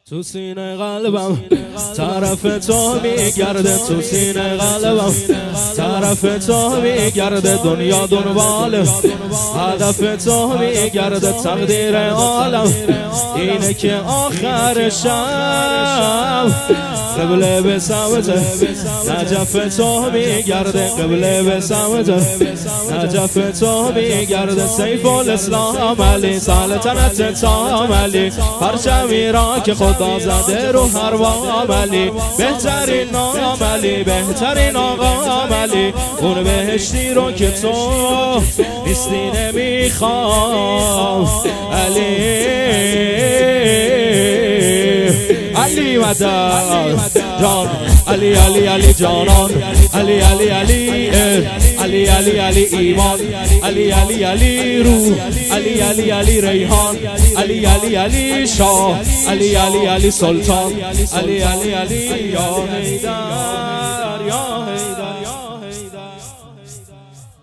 تو سینه قلبم طرف تو میگرده، تو سینه قلبم طرف تو میگرده، دنیا دنبال هدف تو میگرده. تقدیر عالم اینه که آخر شب قبله به سمت نجف تو میگرده، قبله به سمت نجف تو میگرده. سیف الاسلام علی سلطنت تام علی، پرچمی را که خدا زده رو هر وام علی. بهترین نام علی، بهترین آقام علی، اون بهشتی رو که تو نیستی نمیخوام علی. علی مدد جان، علی علی علی جانان، علی علی علی علی علی علی ایمان، علی علی علی روح، علی علی علی ریحان، علی علی علی شاه، علی علی علی سلطان، علی علی علی یا حیدر یا حیدر یا حیدر.